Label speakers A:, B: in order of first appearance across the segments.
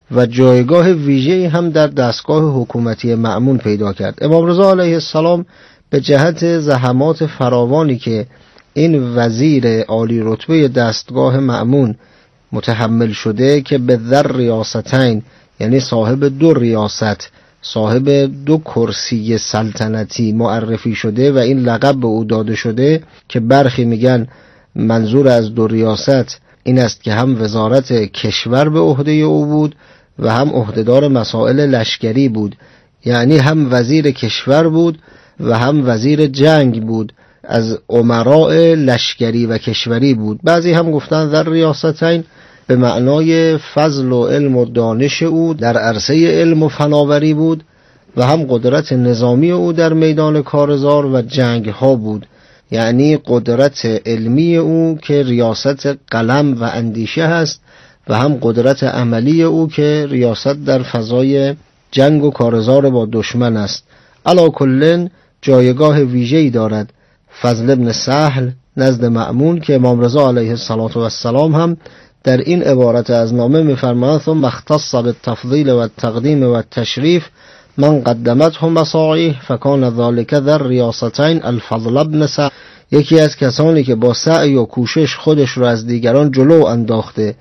A: و جایگاه ویژه‌ای هم در دستگاه حکومتی مأمون پیدا کرد. امام رضا علیه السلام به جهت زحمات فراوانی که این وزیر عالی رتبه دستگاه مأمون متحمل شده که به ذر ریاستین، یعنی صاحب 2 ریاست، صاحب 2 کرسی سلطنتی معرفی شده و این لقب به او داده شده که برخی میگن منظور از 2 ریاست این است که هم وزارت کشور به عهده او بود و هم عهدهدار مسائل لشکری بود، یعنی هم وزیر کشور بود و هم وزیر جنگ بود، از امراء لشکری و کشوری بود. بعضی هم گفتن در ریاستین به معنای فضل و علم و دانش او در عرصه علم و فناوری بود و هم قدرت نظامی او در میدان کارزار و جنگ ها بود، یعنی قدرت علمی او که ریاست قلم و اندیشه هست و هم قدرت عملی او که ریاست در فضای جنگ و کارزار با دشمن است. علی کل جایگاه ویژه‌ای دارد فضل ابن سهل نزد مأمون که امام رضا علیه السلام هم در این عبارت از نامه می‌فرمایند ثم اختص بالتفضیل و التقدیم و التشریف من قدمته مساعیه فکان ذلك ذر ریاستین الفضل ابن سهل. یکی از کسانی که با سعی و کوشش خودش رو از دیگران جلو انداخته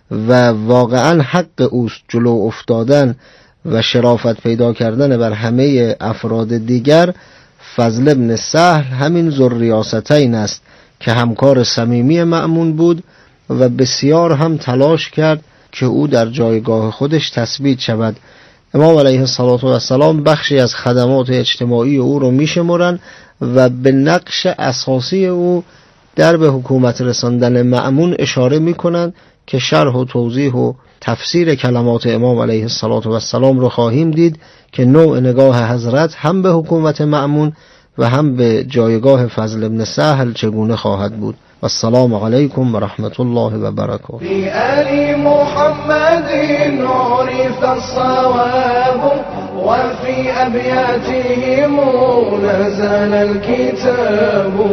A: و واقعا حق اوست جلو افتادن و شرافت پیدا کردن بر همه افراد دیگر، فضل ابن سهل همین ذوالریاستین است که همکار صمیمی مأمون بود و بسیار هم تلاش کرد که او در جایگاه خودش تثبیت شود. امام علیه السلام بخشی از خدمات اجتماعی او رو میشمرن و به نقش اساسی او در به حکومت رساندن مأمون اشاره میکنند که شرح و توضیح و تفسیر کلمات امام علیه السلام رو خواهیم دید که نوع نگاه حضرت هم به حکومت مأمون و هم به جایگاه فضل ابن سهل چگونه خواهد بود. السلام علیکم و رحمت الله و برکاته.
B: فی آل محمد عرف الصواب و فی ابیاتهم نزل الکتاب.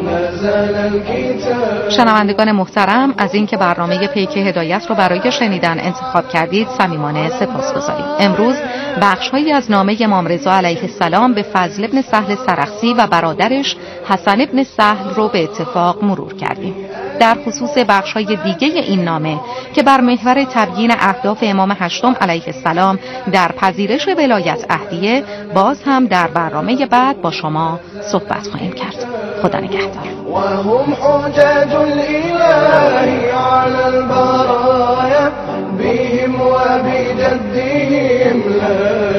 C: شنوندگان محترم، از اینکه برنامه پیک هدایت رو برای شنیدن انتخاب کردید صمیمانه سپاسگزاریم. امروز بخش‌هایی از نامه امام رضا علیه السلام به فضل ابن سهل سرخسی و برادرش حسن ابن سهل رو به اتفاق مرور کردیم. در خصوص بخش‌های دیگه این نامه که بر محور تبیین اهداف امام هشتم علیه السلام در پذیرش ولایت عهدیه، باز هم در برنامه بعد با شما صحبت خواهیم کرد. خدا نگهدار.
B: و هم حجج الاله علی البرایا بهم و بجدهم لا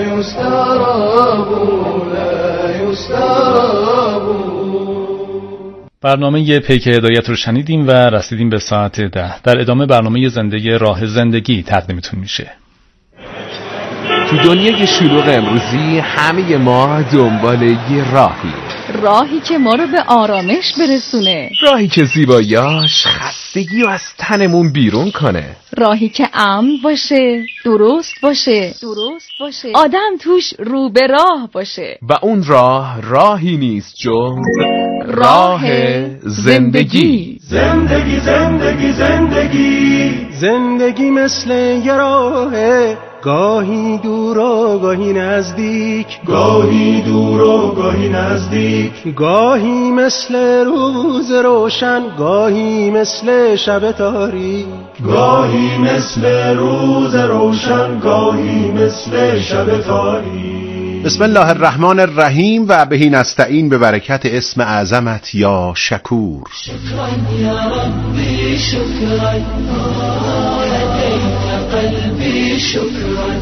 B: یستراب.
D: برنامه پیک هدایت رو شنیدیم و رسیدیم به ساعت 10. در ادامه برنامه زندگی راه زندگی تقدیمتون میشه.
E: تو دنیای شلوغ امروزی همه ما دنبال یه راهی
F: که ما رو به آرامش برسونه،
E: راهی که زیباییاش خستگی رو از تنمون بیرون کنه،
F: راهی که امن باشه، درست باشه، آدم توش رو به راه باشه.
E: و اون راهی نیست جز راه زندگی.
G: زندگی مثل یه راهه، گاهی دور و گاهی نزدیک، گاهی مثل روز روشن، گاهی مثل شب تاریک،
H: بسم الله الرحمن الرحیم و بهی نستعین به برکت اسم اعظمت یا شکور.
B: شکرا یا ربی شکرا لدیک قلبی شکرا.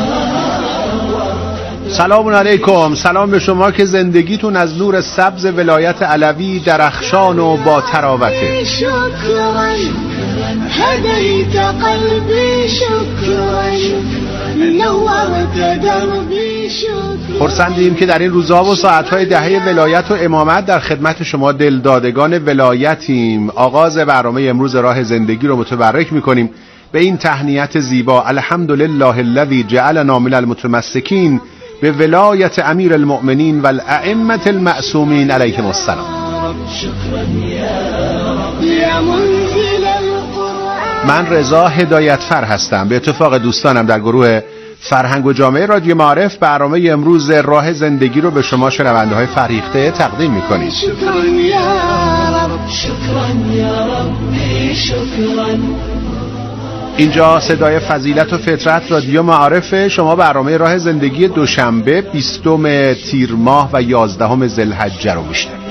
H: سلام علیکم، سلام به شما که زندگیتون از نور سبز ولایت علوی درخشان و با تراوته.
B: شکرا هدیت قلبی شکرا نورت دربی شکرا.
H: خرسندیم که در این روزها و ساعتهای دهه ولایت و امامت در خدمت شما دلدادگان ولایتیم. آغاز برنامه امروز راه زندگی رو متبرک میکنیم به این تهنیت زیبا: الحمدلله الذی جعلنا من المتمسکین به ولایت امیر المؤمنین و الائمه المعصومین علیهم السلام.
B: شکرا یا رب یا منزل القرآن
H: من رضا هدایتفر هستم. به اتفاق دوستانم در گروه فرهنگ و جامعه رادیو معارف برنامه امروز راه زندگی رو به شما شنونده های فریخته تقدیم می‌کنیم.
B: شکران یا رب، شکران یا ربی، شکران.
H: اینجا صدای فضیلت و فطرت رادیو معارف. شما برنامه راه زندگی دوشنبه 20 تیر ماه و 11 ذوالحجه رو میشنوید.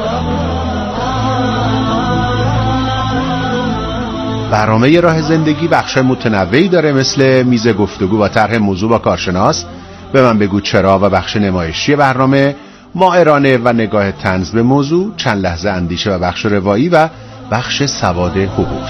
H: برنامه راه زندگی بخش متنوعی داره، مثل میز گفتگو با طرح موضوع با کارشناس، به من بگو چرا و بخش نمایشی برنامه، ماهرانه و نگاه طنز به موضوع، چند لحظه اندیشه و بخش روایی و بخش سواد حقوقی.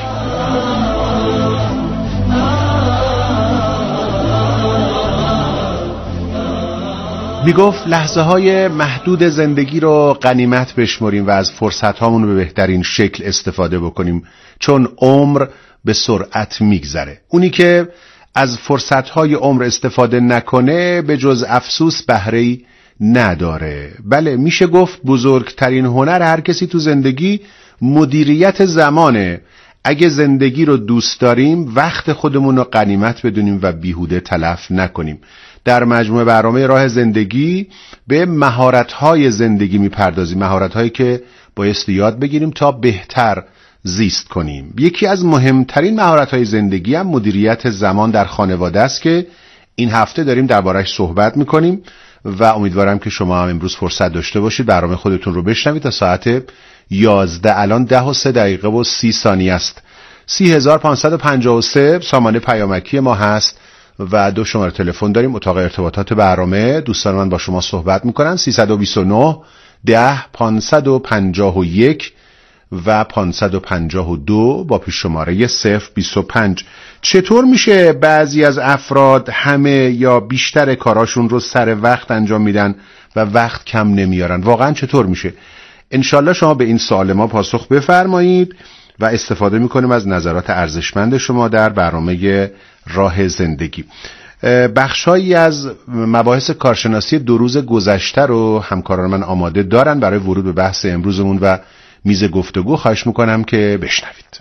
H: میگفت لحظه های محدود زندگی رو غنیمت بشمریم و از فرصت هامون رو به بهترین شکل استفاده بکنیم، چون عمر به سرعت میگذره. اونی که از فرصت های عمر استفاده نکنه به جز افسوس بهره‌ای نداره. بله، میشه گفت بزرگترین هنر هر کسی تو زندگی مدیریت زمانه. اگه زندگی رو دوست داریم وقت خودمون رو غنیمت بدونیم و بیهوده تلف نکنیم. در مجموعه برنامه راه زندگی به مهارت‌های زندگی میپردازیم، مهارت‌هایی که بایستی یاد بگیریم تا بهتر زیست کنیم. یکی از مهمترین مهارت‌های زندگی هم مدیریت زمان در خانواده است که این هفته داریم درباره‌اش صحبت می‌کنیم و امیدوارم که شما هم امروز فرصت داشته باشید برنامه خودتون رو بشنوید. تا ساعت 11 الان 10:03:30 است. 30553 سامانه پیامکی ما هست و 2 شماره تلفن داریم. اتاق ارتباطات برنامه، دوستان من با شما صحبت میکنن. 329 10 551 و 552 با پیش شماره 025. چطور میشه بعضی از افراد همه یا بیشتر کاراشون رو سر وقت انجام میدن و وقت کم نمیارن؟ واقعا چطور میشه؟ انشالله شما به این سوال ما پاسخ بفرمایید و استفاده میکنیم از نظرات ارزشمند شما در برنامه راه زندگی. بخشایی از مباحث کارشناسی 2 روز گذشته رو همکاران من آماده دارن برای ورود به بحث امروزمون و میز گفتگو. خواهش میکنم که بشنوید.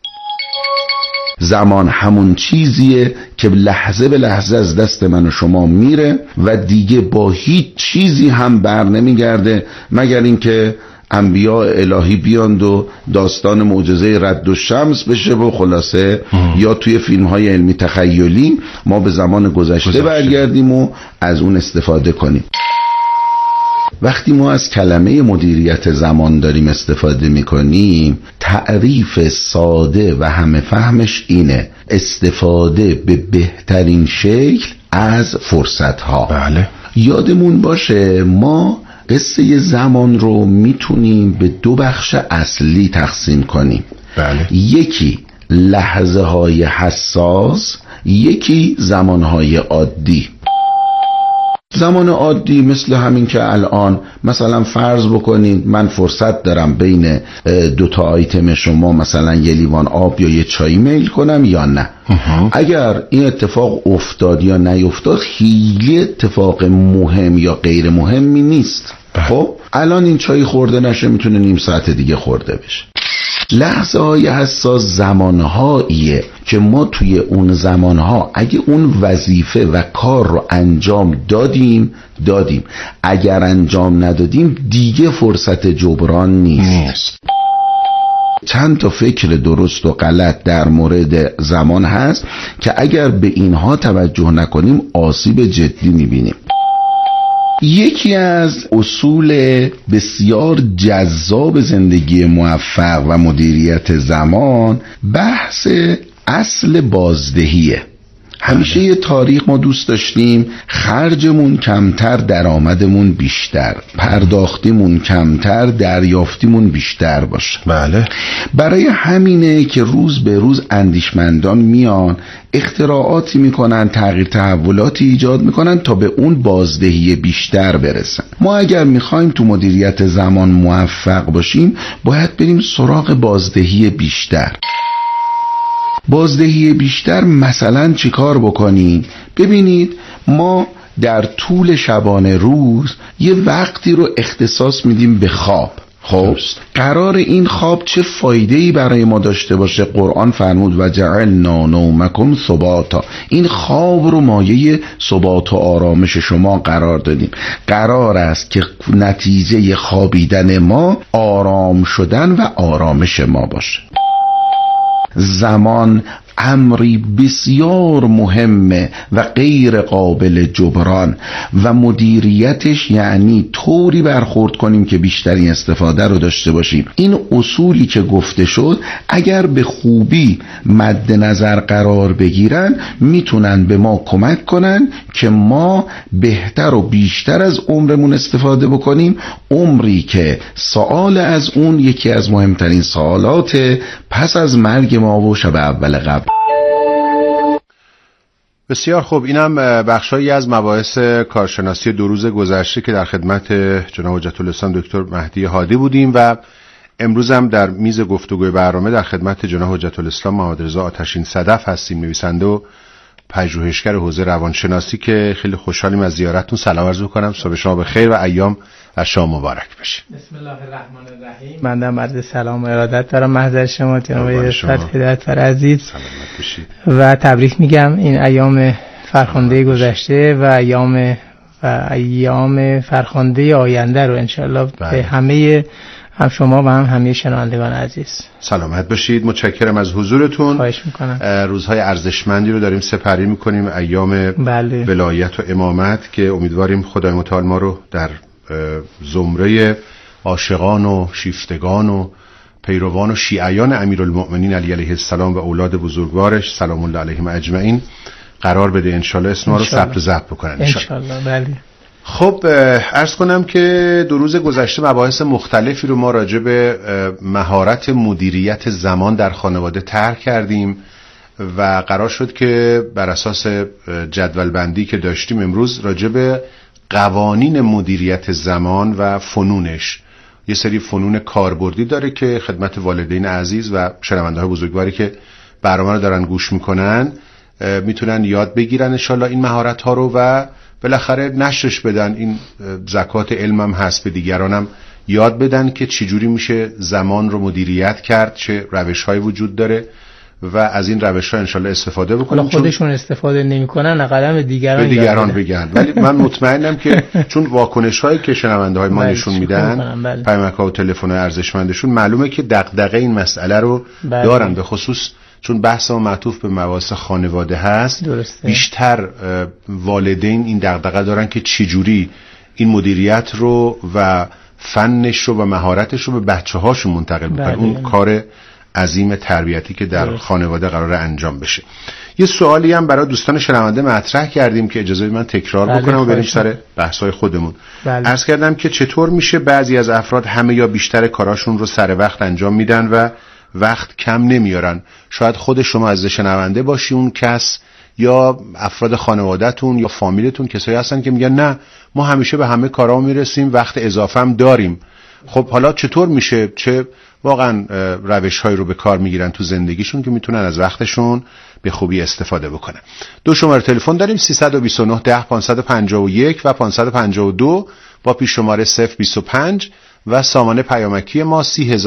I: زمان همون چیزیه که لحظه به لحظه از دست من و شما میره و دیگه با هیچ چیزی هم بر نمیگرده مگر اینکه انبیاء الهی بیاند و داستان معجزه رد الشمس بشه و خلاصه یا توی فیلم های علمی تخیلی ما به زمان گذشته برگردیم و از اون استفاده کنیم. وقتی ما از کلمه مدیریت زمان داریم استفاده میکنیم، تعریف ساده و همه فهمش اینه: استفاده به بهترین شکل از فرصت ها.
H: بله.
I: یادمون باشه ما قصه زمان رو میتونیم به 2 بخش اصلی تقسیم کنیم.
H: بله.
I: یکی لحظه های حساس، یکی زمان های عادی. زمان عادی مثل همین که الان مثلا فرض بکنید من فرصت دارم بین 2 تا آیتم شما مثلا یه لیوان آب یا یه چای میل کنم یا نه. اگر این اتفاق افتاد یا نیفتاد خیلی اتفاق مهم یا غیر مهمی نیست. خب الان این چای خورده نشه میتونه نیم ساعت دیگه خورده بشه. لحظه های حساس زمانهاییه که ما توی اون زمانها اگه اون وظیفه و کار رو انجام دادیم اگر انجام ندادیم دیگه فرصت جبران نیست. چند تا فکر درست و غلط در مورد زمان هست که اگر به اینها توجه نکنیم آسیب جدی میبینیم. یکی از اصول بسیار جذاب زندگی موفق و مدیریت زمان بحث اصل بازدهیه. همیشه یه تاریخ ما دوست داشتیم خرجمون کمتر درآمدمون بیشتر، پرداختیمون کمتر دریافتیمون بیشتر باشه.
H: بله.
I: برای همینه که روز به روز اندیشمندان میان اختراعاتی میکنن، تغییر تحولاتی ایجاد میکنن تا به اون بازدهی بیشتر برسن. ما اگر میخوایم تو مدیریت زمان موفق باشیم باید بریم سراغ بازدهی بیشتر. بازدهی بیشتر مثلا چی کار بکنید؟ ببینید ما در طول شبانه روز یه وقتی رو اختصاص میدیم به خواب. خب قرار این خواب چه فایده‌ای برای ما داشته باشه؟ قرآن فرمود و جعلنا نومکم ثباتا، این خواب رو مایه ثبات و آرامش شما قرار دادیم. قرار است که نتیجه خوابیدن ما آرام شدن و آرامش ما باشه. زمان امری بسیار مهمه و غیر قابل جبران و مدیریتش یعنی طوری برخورد کنیم که بیشترین استفاده رو داشته باشیم. این اصولی که گفته شد اگر به خوبی مد نظر قرار بگیرن میتونن به ما کمک کنن که ما بهتر و بیشتر از عمرمون استفاده بکنیم، عمری که سوال از اون یکی از مهمترین سوالات پس از مرگ ما و شب اول قبر.
H: بسیار خوب، اینم بخشایی از مباحث کارشناسی 2 روز گذشته که در خدمت جناب حجت الاسلام دکتر مهدی هادی بودیم و امروز هم در میز گفتگوی برنامه در خدمت جناب حجت الاسلام محمد رضا آتشین صدف هستیم، نویسنده و پژوهشگر حوزه روانشناسی که خیلی خوشحالیم از زیارتتون. سلام عرض می‌کنم، صبح شما بخیر و ایام از شما مبارک بشه.
J: بسم الله الرحمن الرحیم. من هم عرض سلام و ارادت دارم محضر شما جناب فتحی دفتر عزیز.
H: سلامت باشید
J: و تبریک میگم این ایام فرخنده گذشته و ایام فرخنده آینده رو انشالله به همه هم شما و همه شنوندگان عزیز.
H: سلامت باشید، متشکرم از حضورتون.
J: خواهش میکنم.
H: روزهای ارزشمندی رو داریم سپری میکنیم، ایام ولایت و امامت که امیدواریم خدای متعال ما رو در زمره عاشقان و شیفتگان و پیروان و شیعیان امیرالمؤمنین علی علیه السلام و اولاد بزرگوارش سلام الله علیهم اجمعین قرار بده. انشالله اسم ما رو ثبت و ضبط بکنن
J: انشالله. بله.
H: خب عرض کنم که 2 روز گذشته مباحث مختلفی رو ما راجع به مهارت مدیریت زمان در خانواده طرح کردیم و قرار شد که بر اساس جدول بندی که داشتیم امروز راجع به قوانین مدیریت زمان و فنونش، یه سری فنون کاربردی داره که خدمت والدین عزیز و شنونده‌های بزرگواری که برنامه رو دارن گوش میکنن میتونن یاد بگیرن انشالله این مهارت ها رو و بالاخره نشرش بدن. این زکات علم هم هست، به دیگرانم یاد بدن که چجوری میشه زمان رو مدیریت کرد، چه روش‌هایی وجود داره و از این روش‌ها انشالله استفاده بکنیم.
J: خودشون استفاده نمی‌کنن، اقدم
H: دیگران بگن. ولی من مطمئنم که چون واکنش‌هایی که شنونده‌های ما نشون میدن، پیامک‌ها و تلفن‌های ارزشمندشون، معلومه که دغدغه این مسئله رو دارن، به خصوص چون بحث ما معطوف به مباحث خانواده هست.
J: درسته.
H: بیشتر والدین این دغدغه دارن که چجوری این مدیریت رو و فنش رو و مهارتش رو به بچه‌هاشون منتقل بکنن. اون کار عظیم تربیتی که در خانواده قراره انجام بشه. یه سوالی هم برای دوستان شنونده مطرح کردیم که اجازه من تکرار بکنم و بریم سر بحث‌های خودمون. عرض کردم که چطور میشه بعضی از افراد همه یا بیشتر کاراشون رو سر وقت انجام میدن و وقت کم نمیارن. شاید خود شما از شنونده باشی اون کس، یا افراد خانواده‌تون یا فامیلتون کسایی هستن که میگن نه ما همیشه به همه کارا میرسیم، وقت اضافه هم داریم. خب حالا چطور میشه، چه واقعا روش‌هایی رو به کار میگیرن تو زندگیشون که میتونن از وقتشون به خوبی استفاده بکنن؟ 2 شماره تلفن داریم، 329 10 551 و 552 با پیش شماره 025 و سامانه پیامکی ما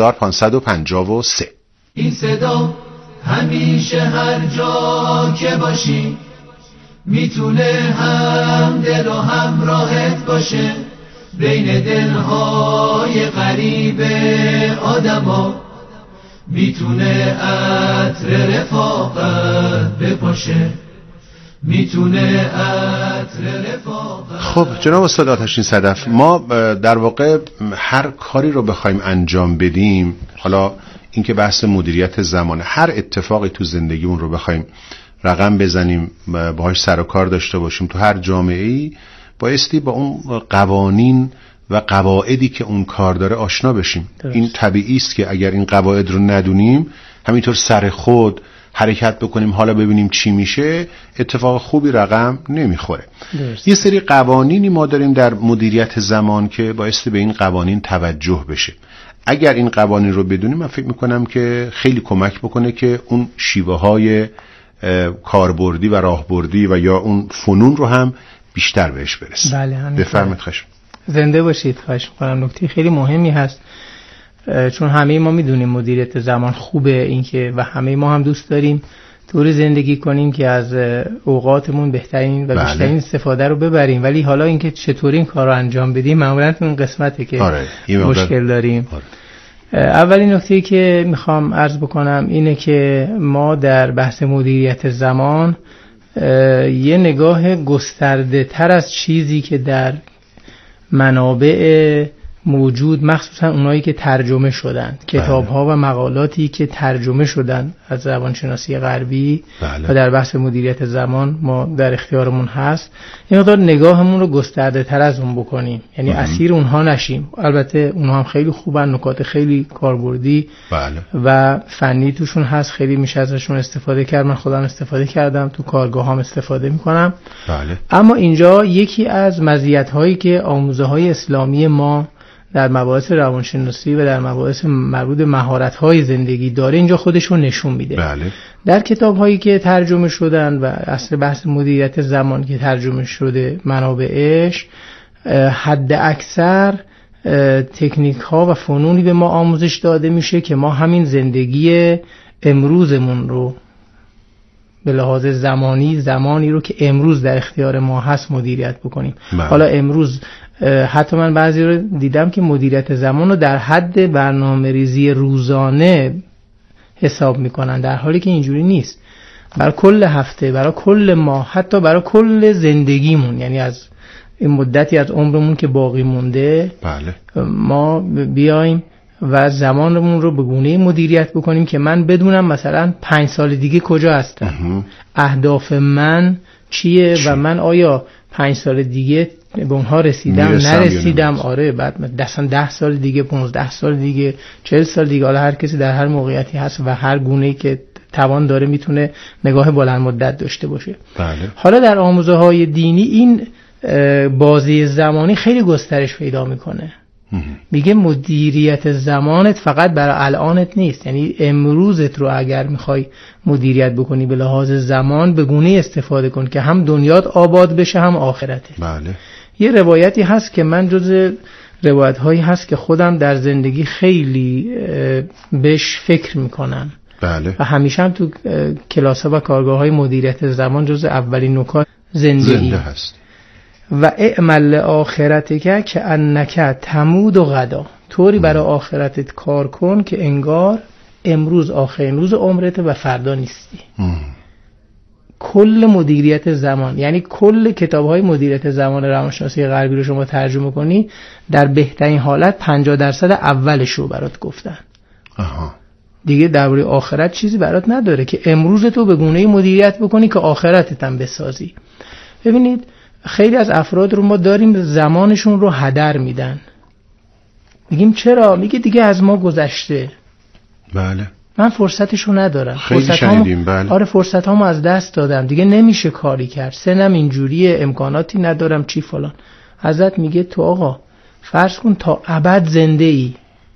H: 30553.
B: این صدا همیشه هر جا که باشی میتونه هم دل و هم راحت باشه، بین دلهای غریب آدما میتونه عطر رفاقت بپاشه، میتونه عطر رفاقت.
H: خب جناب استاد آتشین صدف، ما در واقع هر کاری رو بخوایم انجام بدیم، حالا اینکه بحث مدیریت زمان، هر اتفاقی تو زندگیمون رو بخوایم رقم بزنیم، باهاش سر و کار داشته باشیم، تو هر جامعه‌ای بایستی با اون قوانین و قواعدی که اون کار داره آشنا بشیم. این طبیعی است که اگر این قواعد رو ندونیم، همینطور سر خود حرکت بکنیم حالا ببینیم چی میشه، اتفاق خوبی رقم نمیخوره. یه سری قوانینی ما داریم در مدیریت زمان که بایستی به این قوانین توجه بشه. اگر این قوانین رو بدونیم، من فکر میکنم که خیلی کمک بکنه که اون شیوه های کاربردی و راهبردی و یا اون فنون رو هم بیشتر بهش برسیم.
J: بله،
H: بفرمایید. خواهش
J: زنده باشید. خواهش میکنم. نکته خیلی مهمی هست چون همه ما میدونیم مدیریت زمان خوبه، اینکه و همه ما هم دوست داریم طوری زندگی کنیم که از اوقاتمون بهترین و بیشترین استفاده رو ببریم، ولی حالا اینکه چطوری این کار رو انجام بدیم معمولا اون قسمته که مشکل داریم. اولین نکته‌ای که میخوام عرض بکنم اینه که ما در بحث مدیریت زمان یه نگاه گسترده تر از چیزی که در منابع موجود، مخصوصا اونایی که ترجمه شدن، کتاب‌ها و مقالاتی که ترجمه شدن از زبانشناسی غربی و در بحث مدیریت زمان ما در اختیارمون هست، این مقدار نگاهمون رو گسترده تر از اون بکنیم، یعنی اسیر اونها نشیم. البته اونها هم خیلی خوبن، نکات خیلی کاربردی و فنی توشون هست، خیلی میشه ازشون استفاده کرد. من خودم استفاده کردم، تو کارگاهام استفاده میکنم. اما اینجا یکی از مزیت‌هایی که آموزه‌های اسلامی ما در مباحث روانشناسی و در مباحث مربوط به مهارت‌های زندگی داره اینجا خودشون نشون میده. در کتاب‌هایی که ترجمه شدن و اصل بحث مدیریت زمان که ترجمه شده منابعش، حد اکثر تکنیک‌ها و فنونی به ما آموزش داده میشه که ما همین زندگی امروزمون رو به لحاظ زمانی رو که امروز در اختیار ما هست مدیریت بکنیم. حالا امروز حتی من بعضی رو دیدم که مدیریت زمان رو در حد برنامه‌ریزی روزانه حساب میکنن، در حالی که اینجوری نیست. برای کل هفته، برای کل ماه، حتی برای کل زندگیمون، یعنی از این مدتی از عمرمون که باقی مونده ما بیایم و زمانمون رو به گونه‌ای مدیریت بکنیم که من بدونم مثلا 5 سال دیگه کجا هستم، اهداف من چیه و من آیا 5 سال دیگه به اونها رسیدم نرسیدم. آره، بعد مثلا 10 سال دیگه، 15 سال دیگه، 40 سال دیگه. حالا هر کسی در هر موقعیتی هست و هر گونه‌ای که توان داره میتونه نگاه بلند مدت داشته باشه. حالا در آموزه‌های دینی این بازی زمانی خیلی گسترش پیدا میکنه. میگه مدیریت زمانت فقط برای الانت نیست، یعنی امروزت رو اگر میخوای مدیریت بکنی به لحاظ زمان به گونه‌ای استفاده کن که هم دنیات آباد بشه هم آخرته. یه روایتی هست که من جز روایت‌هایی هست که خودم در زندگی خیلی بهش فکر میکنم و همیشه هم تو کلاس‌ها و کارگاه‌های مدیریت زمان جز اولین نکات زنده هست. و اعمل آخرتک که انک تمود و غدا، طوری برای آخرتت کار کن که انگار امروز آخرین روز عمرت و فردا نیستی. کل مدیریت زمان، یعنی کل کتاب‌های مدیریت زمان روانشناسی غربی رو شما ترجمه کنی، در بهترین حالت 50% اولش رو برات گفتن. دیگه درباره آخرت چیزی برات نداره که امروز تو به گونه‌ای مدیریت بکنی که آخرتت هم بسازی. ببینید خیلی از افراد رو ما داریم زمانشون رو هدر میدن. میگیم چرا؟ میگه دیگه از ما گذشته. من فرصتشو ندارم.
H: خیلی شنیدیم.
J: آره، فرصتامو از دست دادم، دیگه نمیشه کاری کرد، سنم اینجوریه، امکاناتی ندارم، چی فلان. حضرت میگه تو آقا فرض کن تا ابد زنده ای،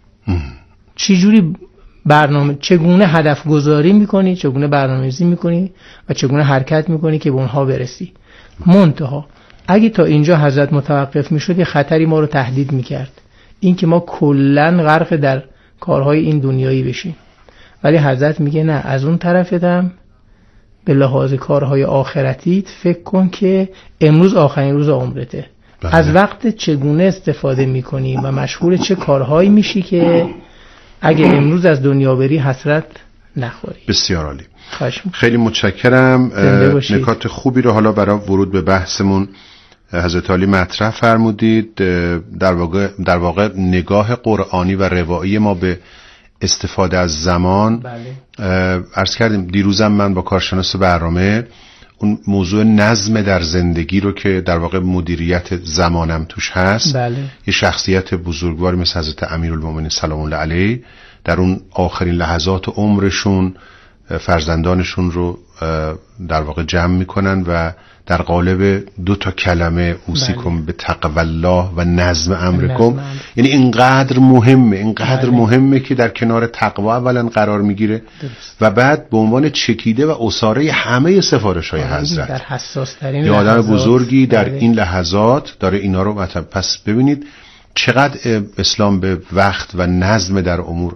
J: چجوری چگونه هدف گذاری میکنی، چگونه برنامه‌ریزی میکنی و چگونه حرکت میکنی که به اونها برسی. منتها اگه تا اینجا حضرت متوقف میشد یه خطری ما رو تهدید میکرد، این که ما کلن غرق در کارهای این دنیایی بشیم. ولی حضرت میگه نه، از اون طرفتم به لحاظ کارهای آخرتیت فکر کن که امروز آخرین روز عمرته. از وقت چگونه استفاده میکنی و مشغول چه کارهایی میشی که اگه امروز از دنیا بری حسرت نخوری.
H: بسیار عالی. خیلی متشکرم. نکات خوبی رو حالا برای ورود به بحثمون حضرت عالی مطرح فرمودید. در واقع نگاه قرآنی و روایی ما به استفاده از زمان. عرض کردیم دیروزم من با کارشناس برنامه اون موضوع نظم در زندگی رو که در واقع مدیریت زمانم توش هست، یه شخصیت بزرگواری مثل حضرت امیرالمومنین سلام الله علیه در اون آخرین لحظات عمرشون فرزندانشون رو در واقع جمع میکنن و در قالب 2 کلمه اوصیکم به تقوی الله و نظم امرکم، یعنی اینقدر مهمه که در کنار تقوی اولا قرار میگیره و بعد به عنوان چکیده و اساره همه سفارش‌های حضرت
J: در حساس ترین
H: یه آدم بزرگی در این لحظات داره اینا رو مطلب. پس ببینید چقدر اسلام به وقت و نظم در امور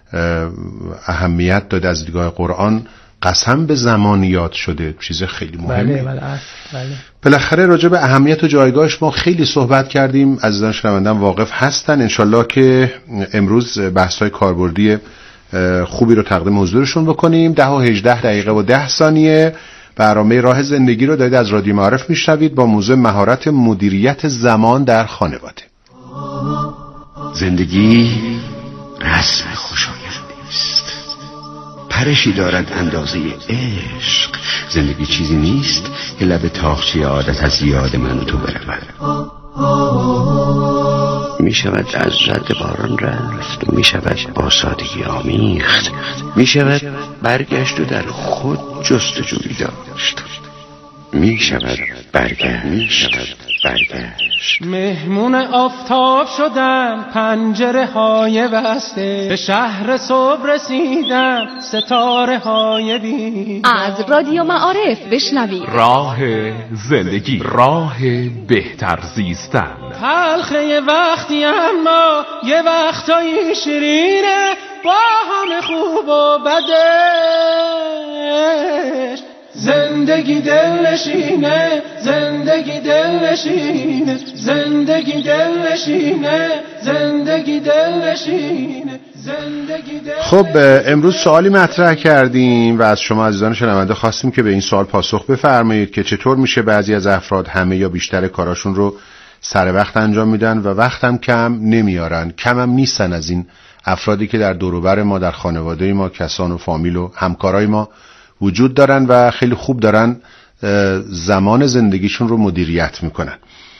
H: اهمیت داده. از دیدگاه قرآن قسم به زمان یاد شده، چیز خیلی مهمه.
J: بله.
H: بالاخره راجع به اهمیت و جایگاهش ما خیلی صحبت کردیم. عزیزان شنوندگان واقف هستن انشالله که امروز بحث‌های کاربردی خوبی رو تقدیم حضورشون بکنیم. 10 و 18 دقیقه و 10 ثانیه برنامه راه زندگی رو دارید از رادیو معارف میشنوید با موضوع مهارت مدیریت زمان در خانواده.
K: زندگی رسم خوشایندی است، پرشی دارد اندازه عشق. زندگی چیزی نیست که لب تاقچه عادت از یاد من و تو برود. می شود از رد باران رفت، می شود با سادگی آمیخت، می شود برگشت و در خود جستجوی داشت، می شود برگشت.
G: مهمون آفتاب شدم، پنجره های بسته، به شهر صبح رسیدم، ستاره های بی.
F: از رادیو معارف بشنوید
E: راه زندگی، راه بهتر زیستن.
G: تلخه وقتی اما یه وقتایی شیرینه، با همه خوب و بدش. زندگی دلنشینه، زندگی دلنشینه، زندگی دلنشینه، زندگی دلنشینه.
H: خب امروز سوالی مطرح کردیم و از شما عزیزان شنونده خواستیم که به این سوال پاسخ بفرمایید که چطور میشه بعضی از افراد همه یا بیشتر کاراشون رو سر وقت انجام میدن و وقت هم کم نمیارن. کم هم نیستن از این افرادی که در دور و بر ما، در خانواده ما، کسان و فامیل و همکارای ما وجود دارن و خیلی خوب دارن زمان زندگیشون رو مدیریت میکنن.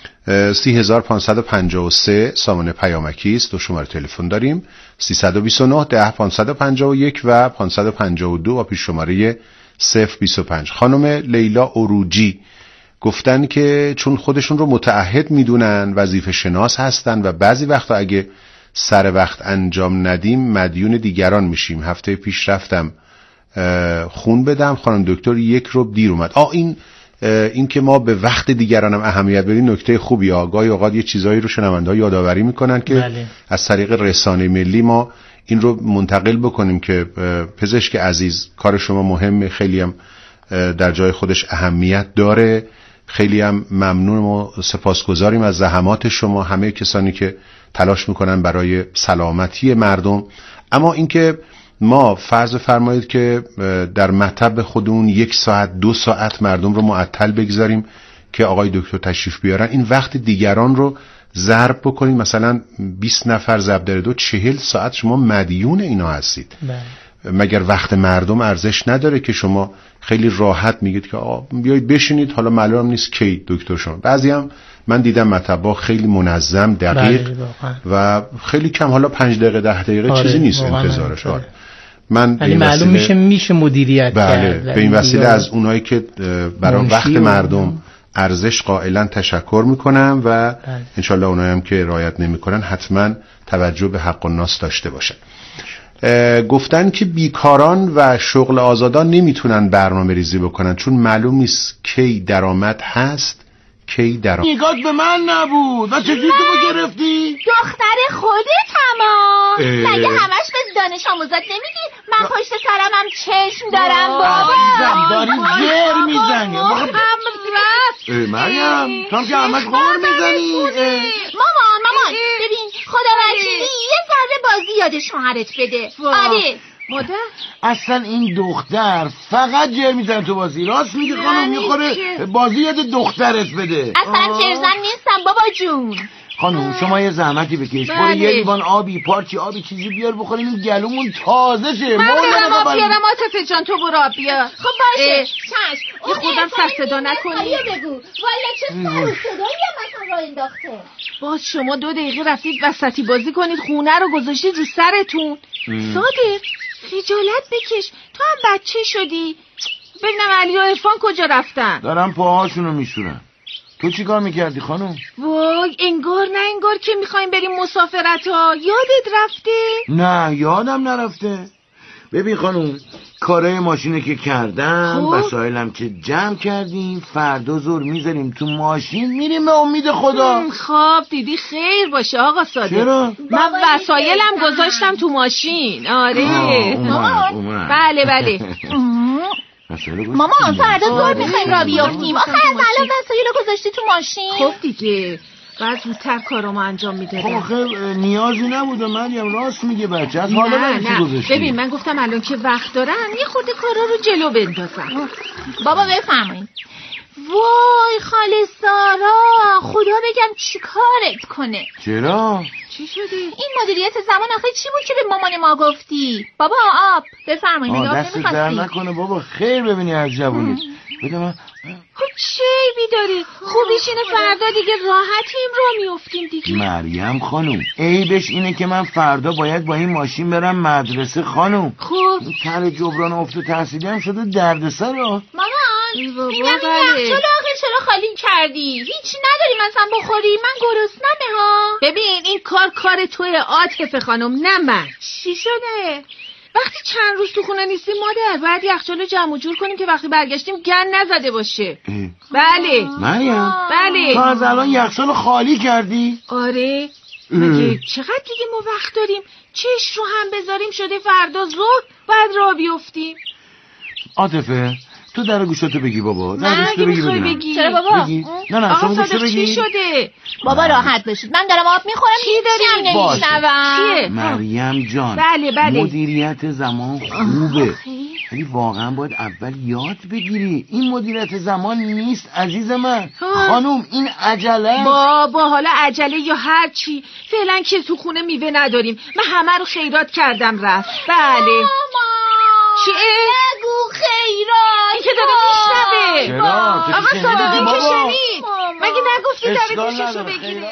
H: 3553 سامانه پیامکی است. 2 شماره تلفن داریم 329 10 551 و 552 و پیش شماره 025. خانم لیلا عروجی گفتن که چون خودشون رو متعهد میدونن، وظیفه شناس هستن و بعضی وقتا اگه سر وقت انجام ندیم مدیون دیگران میشیم. هفته پیش رفتم خون بدم، خانم دکتر 1 ربع دیر اومد. این که ما به وقت دیگران هم اهمیت بدیم نکته خوبی. آگاهی اوقات یه چیزایی رو شنونده‌ها یادآوری میکنن که
J: بله.
H: از طریق رسانه ملی ما این رو منتقل بکنیم که پزشک عزیز کار شما مهمه، خیلی هم در جای خودش اهمیت داره. خیلی هم ممنونم و سپاسگزاریم از زحمات شما، همه کسانی که تلاش میکنن برای سلامتی مردم. اما اینکه ما فرض فرمایید که در مطب خودمون 1 ساعت 2 ساعت مردم رو معطل بگذاریم که آقای دکتر تشریف بیارن، این وقت دیگران رو ضرب بکنید. مثلا 20 نفر ضرب در 2 40 ساعت شما مدیون اینا هستید. مگر وقت مردم ارزش نداره که شما خیلی راحت میگید که بیایید بشینید، حالا معلوم نیست کی دکتر شما. بعضی هم من دیدم مطبا خیلی منظم دقیق و خیلی کم، حالا 5 دقیقه 10 دقیقه چیزی نیست انتظارش. من
J: معلوم میشه مدیریت کرد.
H: به این وسیله از اونایی که برای وقت مردم ارزش قائلن تشکر میکنم و انشالله اونایی هم که رعایت نمیکنن حتما توجه به حق الناس داشته باشن. گفتن که بیکاران و شغل آزادان نمیتونن برنامه ریزی بکنن چون معلوم نیست کی درآمد هست کی درآمد.
L: نگات به من نبود و چجوری تو گرفتی؟
M: دختر خودت اما مگه همش به دانش آموزات نمیگی؟ من پشت سرمم چشم دارم بابا.
L: داری جر میزنی مریم، تو هم که همش غور میزنی.
M: مامان ببین خدا وکیلی یه ذره بازی یاد شوهرت بده. آره
L: مادر اصلا این دختر فقط جر میزنه تو بازی. راست میگه خانم، میخوره بازی یاد دخترت بده.
M: اصلا جرزن نیستم بابا جون.
L: خانم شما یه زحمتی بکش، برو یه لیوان آبی، پارچی آبی چیزی بیار بخوریم این گلومون تازه شه.
F: من برم آب بیارم عاطفه جان، تو برو آب بیار.
M: خب باشه چشم.
F: یه خودم سر صدا نکنی.
M: بگو والا چه سر صدایی مثلا راه انداخته.
F: باز شما 2 دقیقه رفتید وسطی بازی کنید، خونه رو گذاشتید رو سرتون. صادق خجالت بکش، تو هم بچه شدی. ببینم علی و عرفان کجا رفتن؟
L: دارم پاهاشونو میشورن. تو چی کار میکردی خانم؟
F: وای انگار نه انگار که میخوایم بریم مسافرت ها. یادت رفته؟
L: نه یادم نرفته. ببین خانم کارای ماشینه که کردم، وسایلم که جمع کردیم، فردا زور میذاریم تو ماشین میریم به امید خدا.
F: خب دیدی خیر باشه آقا صادق.
L: چرا؟
F: من وسایلم گذاشتم تو ماشین. آره
L: اومد.
F: بله
M: مامان فردا زور میخوایم را بیافتیم. آخه از الان وسایل رو گذاشتی تو ماشین.
F: خب دیگه بعد زودتر کارامو انجام میدادم.
L: آخه نیازی نبوده مریم، راست میگه بچه. از حالا
F: نه
L: گذاشتی.
F: ببین من گفتم الان که وقت دارم یه خورده کارا رو جلو بندازم.
M: بابا بفرمایید. وای خاله سارا، خدا بگم چی کارت کنه.
L: چرا؟
F: چی شده؟
M: این مدیریت زمان آخه چی بود که به مامان ما گفتی؟ بابا آب بفرمایید. نگاه
L: دست در نکنه بابا، خیر ببینی از جوونیت. بده من.
F: خب چه عیبی داره؟ خوبیش اینه فردا دیگه راحتیم را میافتیم دیگه.
L: مریم خانوم عیبش اینه که من فردا باید با این ماشین برم مدرسه خانوم.
F: خب
L: تل جبران افت تحصیلی هم شده دردسر را.
M: مامان میگم این یخچال آخر چرا خالی کردی؟ هیچی نداری مثلا بخوری؟ من گرسنمه ها.
F: ببین این کار توی عاطفه خانم، نه من.
M: چی شده؟
F: وقتی چند روز تو خونه نیستیم مادر باید یخچالو جمع و جور کنیم که وقتی برگشتیم گند نزده باشه. بله
L: مریم
F: بله.
L: تو از الان یخچالو خالی کردی؟
F: آره. مگه چقدر دیگه ما وقت داریم؟ چش رو هم بذاریم شده فردا ظهر بعد راه بیفتیم.
L: عاطفه تو در گوشاتو بگی بابا. در گوشاتو بگی ببینم.
M: چرا بابا؟
L: بگی. نه شما گوشتو بگی.
F: چی شده؟
M: بابا راحت باشید من دارم آب میخورم.
F: چی داری
M: نمیشنوم.
F: چیه؟
L: مریم جان
F: بله.
L: مدیریت زمان خوبه ولی واقعا باید اول یاد بگیری. این مدیریت زمان نیست عزیز من. خانم این عجله.
F: بابا حالا عجله یا هر چی، فعلا که تو خونه میوه نداریم. من همه رو خیرات کردم رفت. بله. چیه؟
M: نگو خیرات.
F: این که داره میشنوه.
L: چرا؟
F: آقا صادقی که شنید مگه نگفتی داره گوششو بگیره؟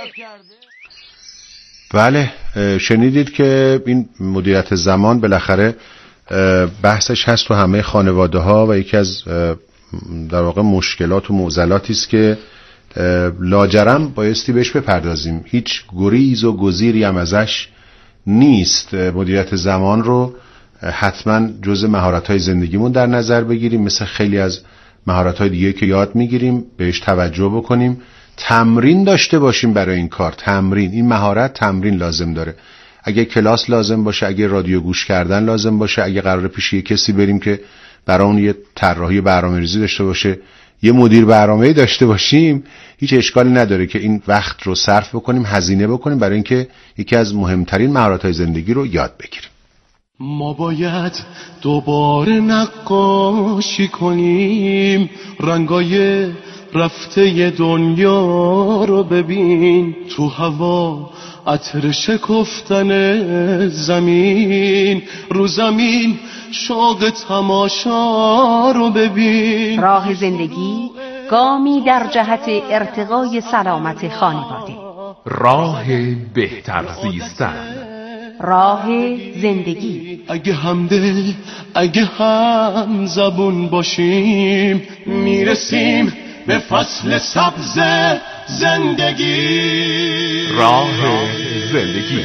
H: بله شنیدید که این مدیریت زمان بالاخره بحثش هست تو همه خانواده ها و یکی از در واقع مشکلات و معضلاتی است که لاجرم بایستی بهش بپردازیم. هیچ گریز و گزیری هم ازش نیست. مدیریت زمان رو حتما جزء مهارت‌های زندگیمون در نظر بگیریم، مثل خیلی از مهارت‌های دیگه که یاد میگیریم بهش توجه بکنیم، تمرین داشته باشیم برای این کار. تمرین، این مهارت تمرین لازم داره. اگه کلاس لازم باشه، اگه رادیو گوش کردن لازم باشه، اگه قراره پیش یه کسی بریم که برای اون یه طراحی برنامه‌ریزی داشته باشه، یه مدیر برنامه‌ای داشته باشیم، هیچ اشکالی نداره که این وقت رو صرف بکنیم، هزینه بکنیم برای اینکه یکی از مهمترین مهارت‌های زندگی رو یاد بگیریم.
N: ما باید دوباره نقاشی کنیم، رنگای رفته دنیا رو ببین، تو هوا عطر شکفتن زمین، رو زمین شوق تماشا رو ببین.
C: راه زندگی گامی در جهت ارتقای سلامت خانواده.
E: راه بهتر زیستن.
C: راه زندگی.
N: اگه همدل اگه هم زبون باشیم، میرسیم به فصل سبز زندگی.
E: راه زندگی.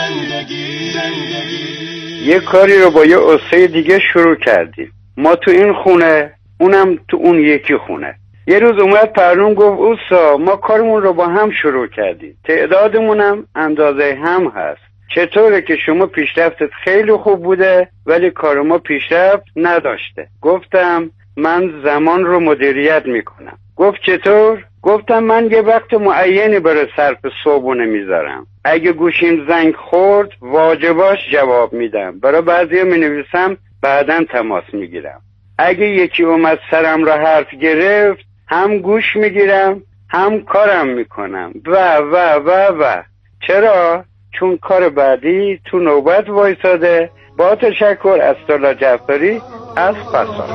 K: یه کاری رو با یه استاد دیگه شروع کردیم. ما تو این خونه، اونم تو اون یکی خونه. یه روز اومد پرنون گفت اوستا ما کارمون رو با هم شروع کردیم، تعدادمونم اندازه هم هست. چطوره که شما پیشرفتت خیلی خوب بوده ولی کار ما پیشرفت نداشته؟ گفتم من زمان رو مدیریت میکنم. گفت چطور؟ گفتم من یه وقت معینی برای صرف صبحونه میذارم. اگه گوشیم زنگ خورد واجباش جواب میدم. برای بعضی مینویسم بعداً تماس میگیرم. اگه یکی اومد سرم را حرف گرفت هم گوش میگیرم هم کارم میکنم و چرا؟ چون کار بعدی تو نوبت وایساده. با تشکر از طلا جعفری از فساد.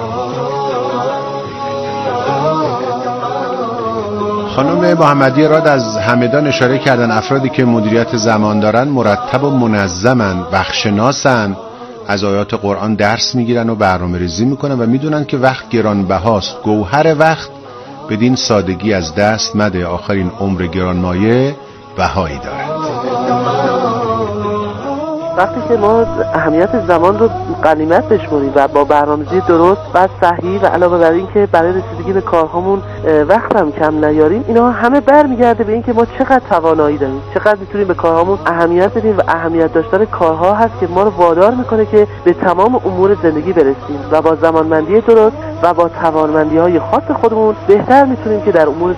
H: خانم محمدی راد از همدان اشاره کردن افرادی که مدیریت زمان دارن مرتب و منظمن، وقتشناسن، از آیات قرآن درس میگیرن و برنامه ریزی میکنن و میدونن که وقت گرانبهاست. گوهر وقت بدین سادگی از دست مده، آخرین عمر گرانمایه بهایی دارد.
O: وقتی که ما اهمیت زمان رو غنیمت بشمریم و با برنامه‌ریزی درست و صحیح و علاوه بر این که برای رسیدگی به کارهامون وقت هم کم نیاریم، اینا همه برمیگرده به این که ما چقدر توانایی داریم، چقدر میتونیم به کارهامون اهمیت بدیم و اهمیت داشتن کارها هست که ما رو وادار میکنه که به تمام امور زندگی برسیم و با زمانبندی درست و با توانمندی‌های خاص خودمون بهتر میتونیم که در امور